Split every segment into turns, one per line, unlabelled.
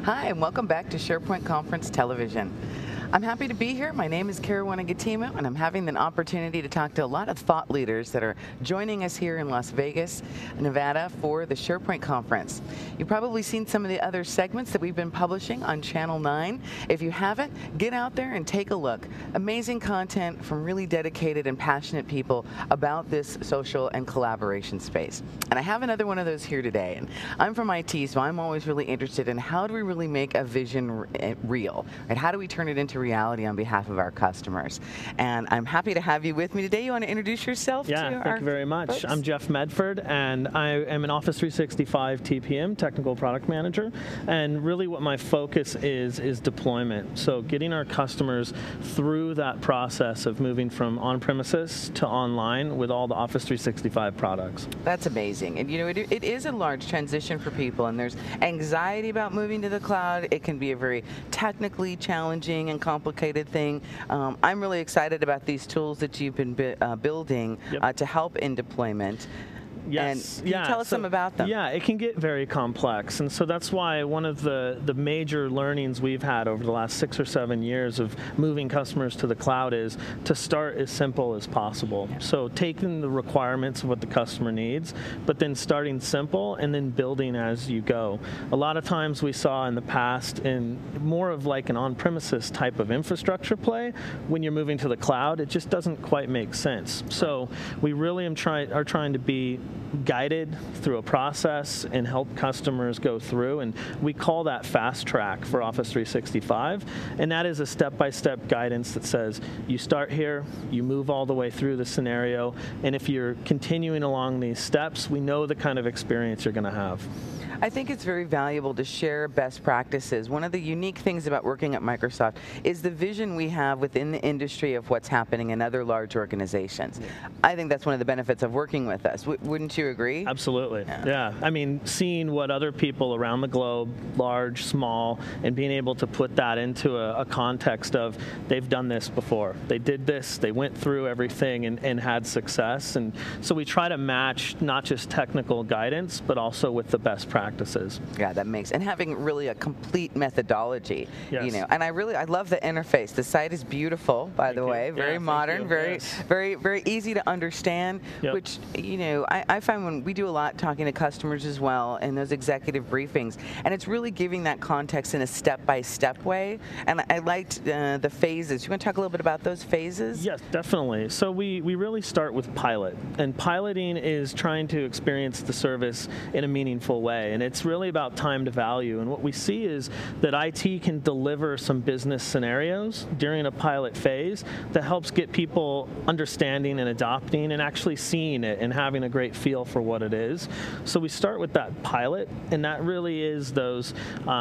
Hi, and welcome back to SharePoint Conference Television. I'm happy to be here. My name is Caruana Gatimu, and I'm having an opportunity to talk to a lot of thought leaders that are joining us here in Las Vegas, Nevada for the SharePoint Conference. You've probably seen some of the other segments that we've been publishing on Channel 9. If you haven't, get out there and take a look. Amazing content from really dedicated and passionate people about this social and collaboration space. And I have another one of those here today. And I'm from IT, so I'm always really interested in how do we really make a vision real, right? How do we turn it into reality on behalf of our customers? And I'm happy to have you with me today. You want to introduce yourself to our
thank you very much.
folks?
I'm Jeff Medford, and I am an Office 365 TPM, Technical Product Manager. And really what my focus is deployment. So getting our customers through that process of moving from on-premises to online with all the Office 365 products.
That's amazing. And you know, it is a large transition for people, and there's anxiety about moving to the cloud. It can be a very technically challenging and complicated thing. I'm really excited about these tools that you've been building to help in deployment.
Yes.
And can you tell us some about them?
Yeah, it can get very complex. And so that's why one of the major learnings we've had over the last 6 or 7 years of moving customers to the cloud is to start as simple as possible. Yeah. So taking the requirements of what the customer needs, but then starting simple and then building as you go. A lot of times we saw in the past in more of like an on-premises type of infrastructure play, when you're moving to the cloud, it just doesn't quite make sense. So we really are trying to be guided through a process and help customers go through, and we call that Fast Track for Office 365, and that is a step-by-step guidance that says you start here, you move all the way through the scenario, and if you're continuing along these steps, we know the kind of experience you're going to have.
I think it's very valuable to share best practices. One of the unique things about working at Microsoft is the vision we have within the industry of what's happening in other large organizations. Yeah. I think that's one of the benefits of working with us. Wouldn't you agree?
Absolutely. Yeah. I mean, seeing what other people around the globe, large, small, and being able to put that into a context of they've done this before. They did this, they went through everything and had success. And so we try to match not just technical guidance, but also with the best practices.
Yeah, that makes, and having really a complete methodology.
Yes.
You know, and I love the interface. The site is beautiful, by the way, very modern, very easy to understand.
Yep.
Which, you know, I find when we do a lot talking to customers as well in those executive briefings, and it's really giving that context in a step-by-step way. And I liked the phases. You want to talk a little bit about those phases?
Yes, definitely. So we really start with pilot, and piloting is trying to experience the service in a meaningful way. And it's really about time to value. And what we see is that IT can deliver some business scenarios during a pilot phase that helps get people understanding and adopting and actually seeing it and having a great feel for what it is. So we start with that pilot, and that really is those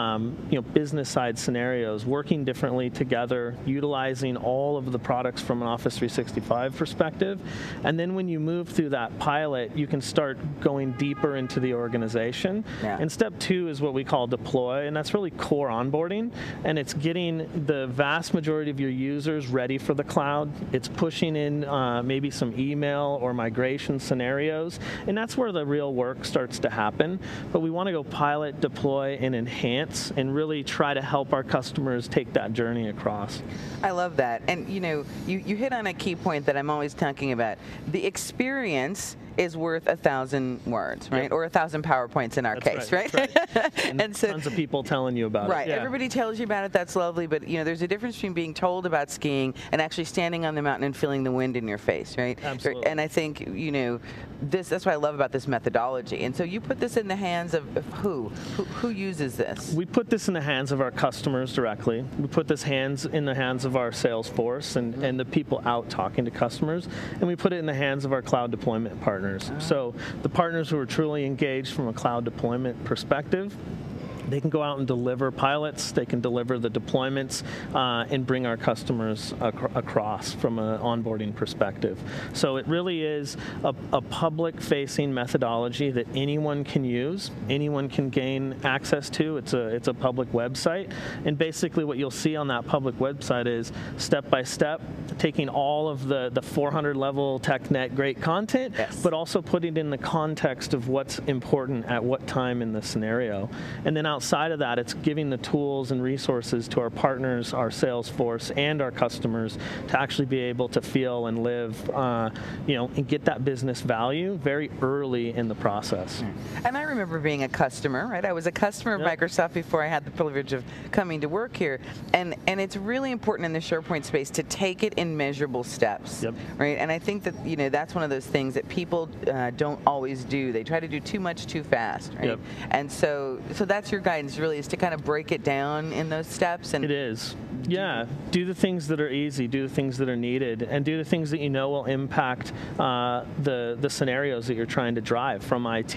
business side scenarios, working differently together, utilizing all of the products from an Office 365 perspective. And then when you move through that pilot, you can start going deeper into the organization. Yeah. And step 2 is what we call deploy, and that's really core onboarding, and it's getting the vast majority of your users ready for the cloud. It's pushing in maybe some email or migration scenarios, and that's where the real work starts to happen. But we want to go pilot, deploy, and enhance, and really try to help our customers take that journey across.
I love that. And you know, you hit on a key point that I'm always talking about. The experience is worth 1,000 words, right? Yep. Or 1,000 PowerPoints in our case, right?
And so, tons of people telling you about it.
Right. Everybody tells you about it. That's lovely. But you know, there's a difference between being told about skiing and actually standing on the mountain and feeling the wind in your face, right?
Absolutely.
And I think, you know, that's what I love about this methodology. And so you put this in the hands of who uses this?
We put this in the hands of our customers directly. We put this in the hands of our sales force and the people out talking to customers. And we put it in the hands of our cloud deployment partners. So the partners who are truly engaged from a cloud deployment perspective, they can go out and deliver pilots, they can deliver the deployments, and bring our customers across from an onboarding perspective. So it really is a public-facing methodology that anyone can use, anyone can gain access to. It's a public website, and basically what you'll see on that public website is step-by-step, taking all of the 400-level TechNet great content, but also putting it in the context of what's important at what time in the scenario. And then outside of that, it's giving the tools and resources to our partners, our sales force, and our customers to actually be able to feel and live, and get that business value very early in the process.
And I remember being a customer, right? I was a customer of Microsoft before I had the privilege of coming to work here. And it's really important in the SharePoint space to take it in measurable steps, right? And I think that, that's one of those things that people don't always do. They try to do too much too fast, right? And so that's your guidance, really, is to kind of break it down in those steps. And
it is. Yeah, do the things that are easy, do the things that are needed, and do the things that will impact the scenarios that you're trying to drive from IT.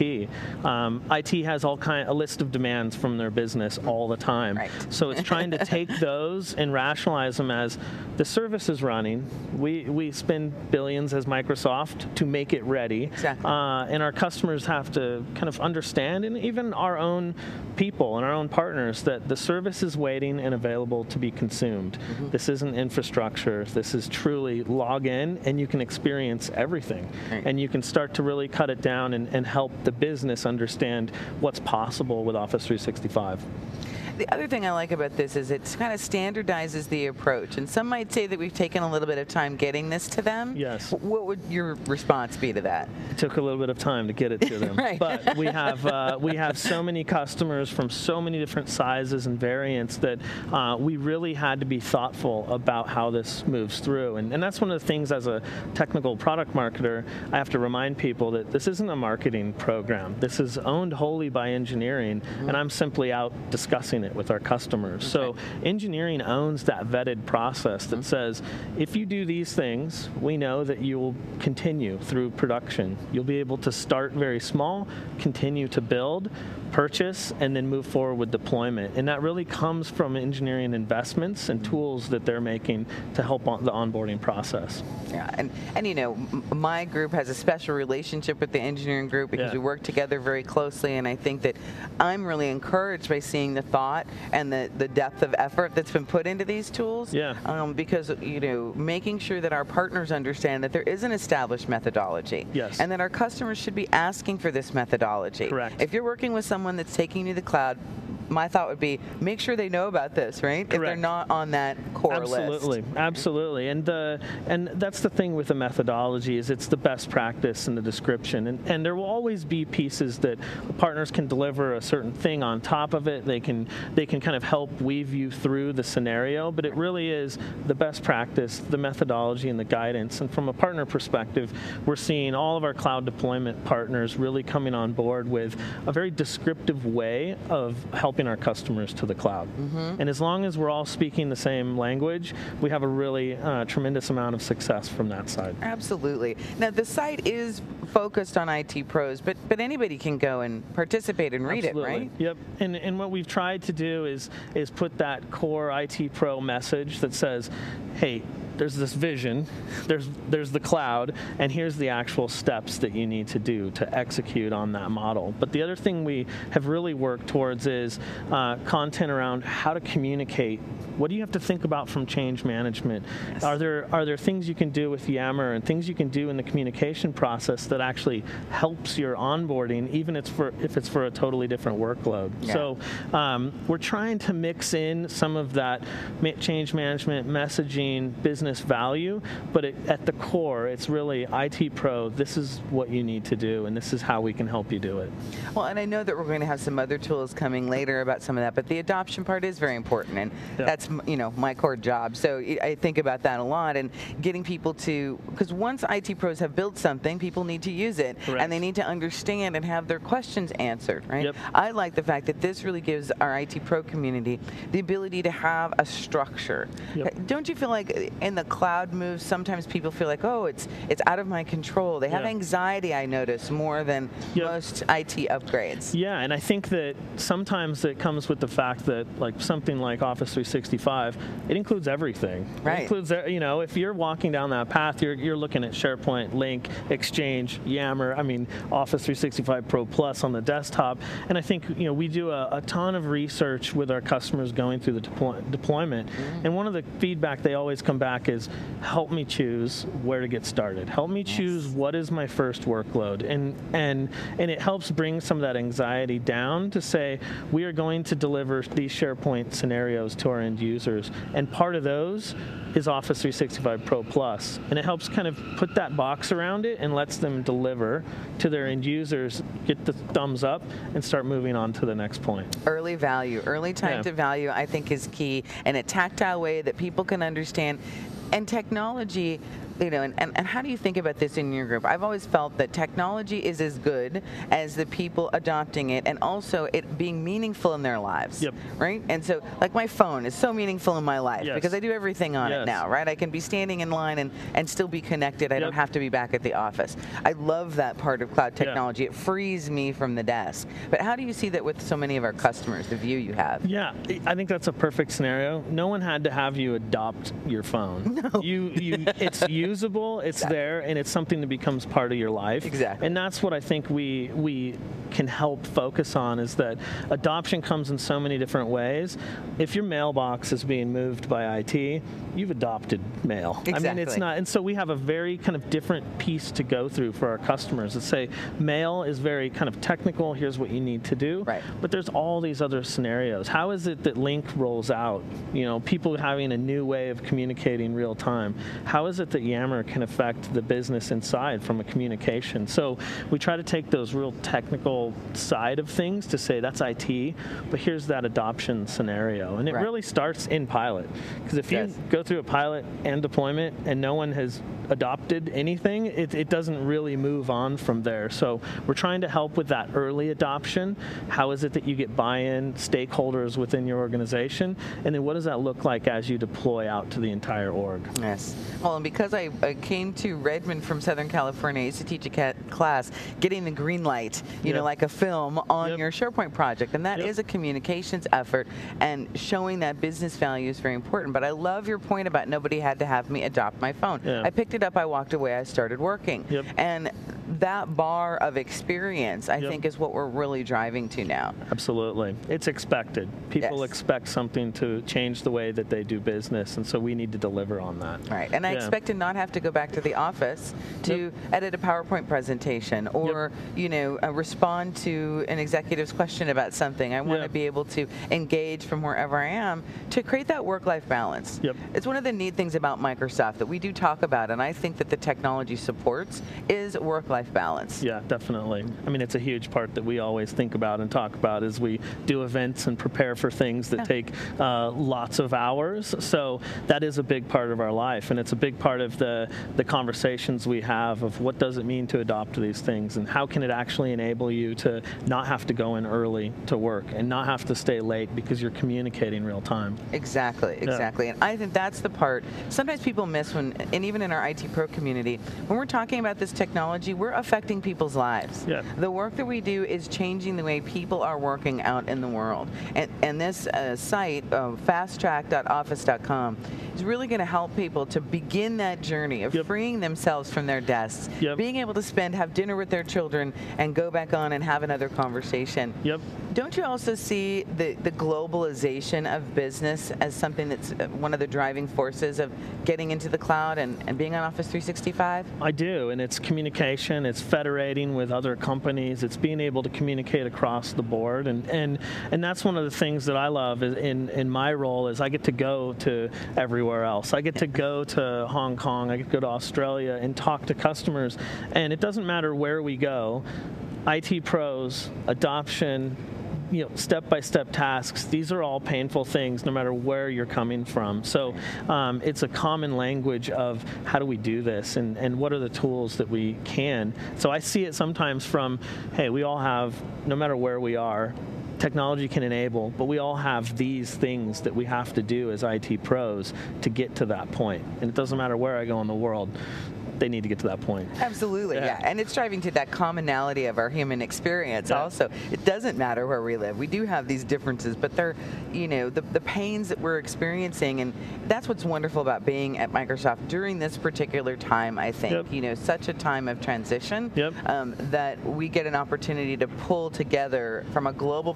IT has a list of demands from their business all the time.
Right.
So it's trying to take those and rationalize them as the service is running. We spend billions as Microsoft to make it ready.
Exactly.
And our customers have to kind of understand, and even our own people and our own partners, that the service is waiting and available to be consumed. This isn't infrastructure. This is truly log in and you can experience everything. And you can start to really cut it down and help the business understand what's possible with Office 365.
The other thing I like about this is it kind of standardizes the approach. And some might say that we've taken a little bit of time getting this to them.
Yes.
What would your response be to that?
It took a little bit of time to get it to them.
Right.
But we have so many customers from so many different sizes and variants that we really had to be thoughtful about how this moves through. And that's one of the things, as a technical product marketer, I have to remind people that this isn't a marketing program. This is owned wholly by engineering, and I'm simply out discussing it with our customers. So engineering owns that vetted process that says, if you do these things, we know that you will continue through production. You'll be able to start very small, continue to build, purchase, and then move forward with deployment. And that really comes from engineering investments and tools that they're making to help on the onboarding process.
Yeah, and my group has a special relationship with the engineering group because we work together very closely, and I think that I'm really encouraged by seeing the thought and the depth of effort that's been put into these tools. Because making sure that our partners understand that there is an established methodology, and that our customers should be asking for this methodology.
Correct.
If you're working with someone that's taking you to the cloud, my thought would be, make sure they know about this, right? If they're not on that core list.
Absolutely. And that's the thing with the methodology, is it's the best practice in the description. And there will always be pieces that partners can deliver a certain thing on top of it. They can kind of help weave you through the scenario, but it really is the best practice, the methodology, and the guidance. And from a partner perspective, we're seeing all of our cloud deployment partners really coming on board with a very descriptive way of helping our customers to the cloud. And as long as we're all speaking the same language, we have a really tremendous amount of success from that side.
Absolutely. Now, the site is focused on IT pros, but anybody can go and participate and read it, right?
Yep. And what we've tried to do is put that core IT pro message that says, hey, there's this vision, there's the cloud, and here's the actual steps that you need to do to execute on that model. But the other thing we have really worked towards is content around how to communicate. What do you have to think about from change management? Are there things you can do with Yammer and things you can do in the communication process that actually helps your onboarding, even if it's for a totally different workload? So we're trying to mix in some of that change management, messaging, business value, but at the core, it's really IT Pro. This is what you need to do, and this is how we can help you do it.
Well, and I know that we're going to have some other tools coming later about some of that, but the adoption part is very important, and that's my core job. So I think about that a lot, and getting people to, because once IT pros have built something, people need to use it, and they need to understand and have their questions answered, right? I like the fact that this really gives our IT pro community the ability to have a structure. Don't you feel like in the cloud moves, sometimes people feel like, oh, it's out of my control. They have anxiety, I notice, more than most IT upgrades.
Yeah, and I think that sometimes it comes with the fact that something like Office 365, it includes everything.
Right.
It includes, if you're walking down that path, you're looking at SharePoint, Lync, Exchange, Yammer, Office 365 Pro Plus on the desktop. And I think, we do a ton of research with our customers going through the deployment. And one of the feedback they always come back feedback is help me choose where to get started. Help me choose what is my first workload. And it helps bring some of that anxiety down to say, we are going to deliver these SharePoint scenarios to our end users. And part of those is Office 365 Pro Plus. And it helps kind of put that box around it and lets them deliver to their end users, get the thumbs up, and start moving on to the next point.
Early value, early time to value, I think is key, in a tactile way that people can understand. And technology, you know, and how do you think about this in your group? I've always felt that technology is as good as the people adopting it, and also it being meaningful in their lives, right? And so, like, my phone is so meaningful in my life because I do everything on it now, right? I can be standing in line and still be connected. I don't have to be back at the office. I love that part of cloud technology. It frees me from the desk. But how do you see that with so many of our customers, the view you have?
Yeah, I think that's a perfect scenario. No one had to have you adopt your phone.
No.
It's usable, it's there, and it's something that becomes part of your life.
Exactly.
And that's what I think we can help focus on, is that adoption comes in so many different ways. If your mailbox is being moved by IT, you've adopted mail.
Exactly.
I mean, it's not, and so we have a very kind of different piece to go through for our customers that say, mail is very kind of technical, here's what you need to do.
Right.
But there's all these other scenarios. How is it that Lync rolls out? You know, people having a new way of communicating real time. How is it that Yammer can affect the business inside from a communication? So we try to take those real technical side of things to say that's IT, but here's that adoption scenario. And it really starts in pilot. Because if you go through a pilot and deployment and no one has adopted anything, it doesn't really move on from there. So we're trying to help with that early adoption. How is it that you get buy-in, stakeholders within your organization, and then what does that look like as you deploy out to the entire org?
Yes. Well, and because I came to Redmond from Southern California, I used to teach a class, getting the green light, you know, like a film on your SharePoint project. And that is a communications effort, and showing that business value is very important. But I love your point about nobody had to have me adopt my phone. I picked it up, I walked away, I started working. And that bar of experience, I think, is what we're really driving to now.
Absolutely. It's expected. People expect something to change the way that they do business, and so we need to deliver on that.
Right. And I expect to not have to go back to the office to edit a PowerPoint presentation or, you know, respond to an executive's question about something. I want to be able to engage from wherever I am to create that work-life balance. It's one of the neat things about Microsoft that we do talk about, and I think that the technology supports, is work-life balance.
Yeah, definitely. I mean, it's a huge part that we always think about and talk about as we do events and prepare for things that take lots of hours. So that is a big part of our life, and it's a big part of the conversations we have of what does it mean to adopt these things, and how can it actually enable you to not have to go in early to work and not have to stay late because you're communicating real time.
Exactly. And I think that's the part sometimes people miss when, and even in our IT Pro community, when we're talking about this technology, we're affecting people's lives. The work that we do is changing the way people are working out in the world. And this site, fasttrack.office.com, is really going to help people to begin that journey of freeing themselves from their desks, being able to have dinner with their children, and go back on and have another conversation. Don't you also see the globalization of business as something that's one of the driving forces of getting into the cloud and being on Office 365?
I do, and it's communication, it's federating with other companies, it's being able to communicate across the board, and that's one of the things that I love in my role is I get to go to everywhere else. I get to go to Hong Kong, I get to go to Australia and talk to customers, and it doesn't matter where we go, IT pros, adoption, you know, step-by-step tasks, these are all painful things no matter where you're coming from. So it's a common language of how do we do this, and what are the tools that we can. So I see it sometimes from, hey, we all have, no matter where we are, technology can enable, but we all have these things that we have to do as IT pros to get to that point. And it doesn't matter where I go in the world, they need to get to that point.
Absolutely, and it's driving to that commonality of our human experience also. It doesn't matter where we live. We do have these differences, but they're, you know, the pains that we're experiencing, and that's what's wonderful about being at Microsoft during this particular time, I think. You know, such a time of transition that we get an opportunity to pull together from a global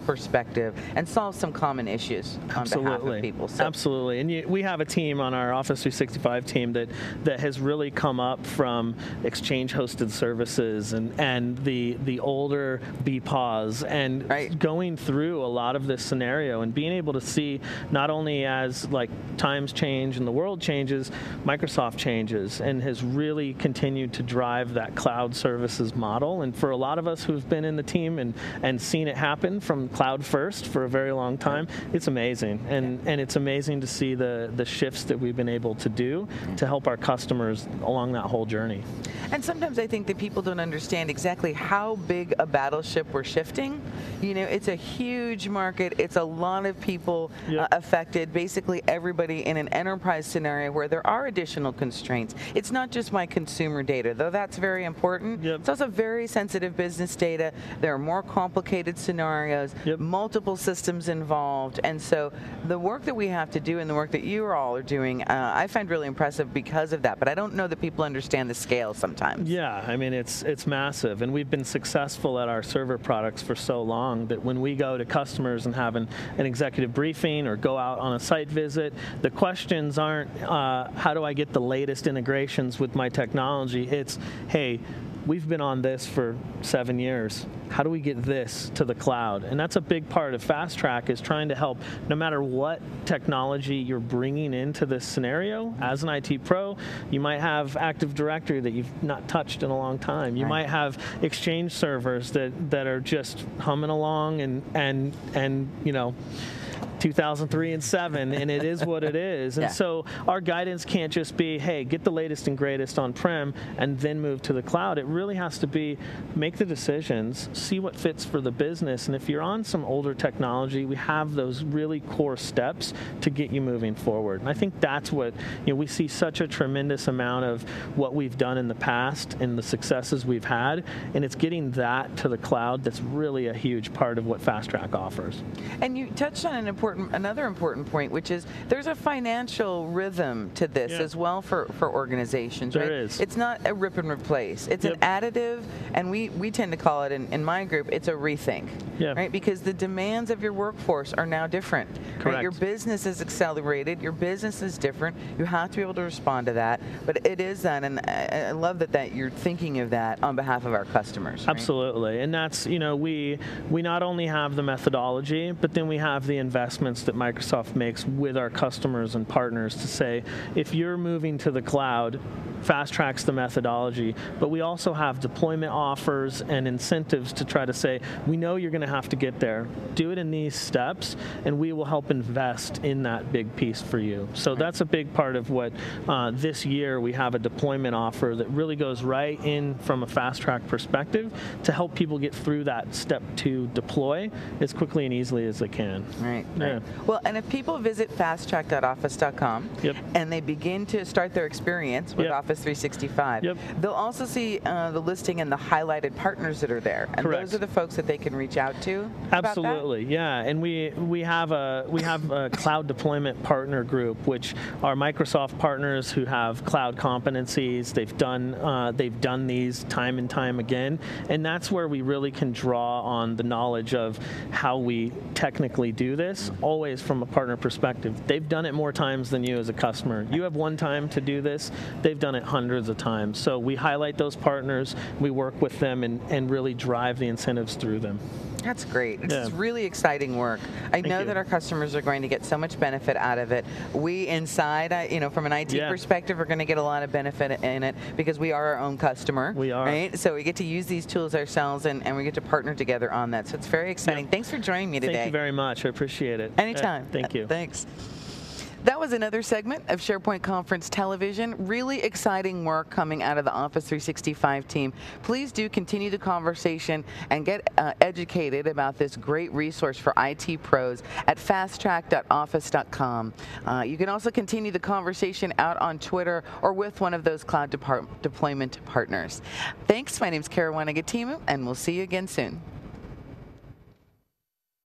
perspective and solve some common issues on behalf of people. So.
Absolutely. And we have a team on our Office 365 team that has really come up from Exchange hosted services and the older BPOS and going through a lot of this scenario and being able to see not only as like times change and the world changes, Microsoft changes and has really continued to drive that cloud services model. And for a lot of us who've been in the team and seen it happen from cloud first for a very long time, it's amazing. And it's amazing to see the shifts that we've been able to do to help our customers along that whole journey.
And sometimes I think that people don't understand exactly how big a battleship we're shifting. You know, it's a huge market. It's a lot of people affected, basically everybody in an enterprise scenario where there are additional constraints. It's not just my consumer data, though that's very important. It's also very sensitive business data. There are more complicated scenarios, multiple systems involved. And so the work that we have to do and the work that you all are doing, I find really impressive because of that. But I don't know that people understand the scale sometimes.
Yeah, I mean, it's massive. And we've been successful at our server products for so long that when we go to customers and have an executive briefing or go out on a site visit, the questions aren't, how do I get the latest integrations with my technology? It's, hey, we've been on this for 7 years. How do we get this to the cloud? And that's a big part of Fast Track, is trying to help, no matter what technology you're bringing into this scenario. As an IT pro, you might have Active Directory that you've not touched in a long time. You might have Exchange servers that are just humming along and you know, 2003 and 7, and it is what it is. And so our guidance can't just be, hey, get the latest and greatest on-prem and then move to the cloud. It really has to be, make the decisions, see what fits for the business. And if you're on some older technology, we have those really core steps to get you moving forward. And I think that's what, you know, we see such a tremendous amount of what we've done in the past and the successes we've had, and it's getting that to the cloud that's really a huge part of what Fast Track offers.
And you touched on another important point, which is there's a financial rhythm to this as well for organizations.
There is.
It's not a rip and replace. It's an additive, and we tend to call it in my group, it's a rethink. Right? Because the demands of your workforce are now different.
Correct.
Right? Your business is accelerated. Your business is different. You have to be able to respond to that. But it is that, and I love that you're thinking of that on behalf of our customers. Right?
Absolutely. And that's, you know, we not only have the methodology, but then we have the investments that Microsoft makes with our customers and partners to say, if you're moving to the cloud, Fast Track's the methodology, but we also have deployment offers and incentives to try to say, we know you're going to have to get there. Do it in these steps, and we will help invest in that big piece for you. So that's a big part of what this year we have a deployment offer that really goes right in from a Fast Track perspective to help people get through that step to deploy as quickly and easily as they can.
Right. Well, and if people visit fasttrack.office.com and they begin to start their experience with Office 365, they'll also see the listing and the highlighted partners that are there. And those are the folks that they can reach out to.
Absolutely, yeah. And we have a cloud deployment partner group, which are Microsoft partners who have cloud competencies. They've done these time and time again, and that's where we really can draw on the knowledge of how we technically do this, always from a partner perspective. They've done it more times than you as a customer. You have one time to do this. They've done it hundreds of times. So we highlight those partners, we work with them, and really drive the incentives through them.
That's great. It's really exciting work. I know that our customers are going to get so much benefit out of it. We inside, you know, from an IT perspective, are going to get a lot of benefit in it because we are our own customer.
We are.
Right? So we get to use these tools ourselves, and we get to partner together on that. So it's very exciting. Thanks for joining me today.
Thank you very much. I appreciate it.
Anytime.
Thank you.
Thanks. That was another segment of SharePoint Conference Television. Really exciting work coming out of the Office 365 team. Please do continue the conversation and get educated about this great resource for IT pros at fasttrack.office.com. You can also continue the conversation out on Twitter or with one of those cloud deployment partners. Thanks. My name is Caruana Gatimu, and we'll see you again soon.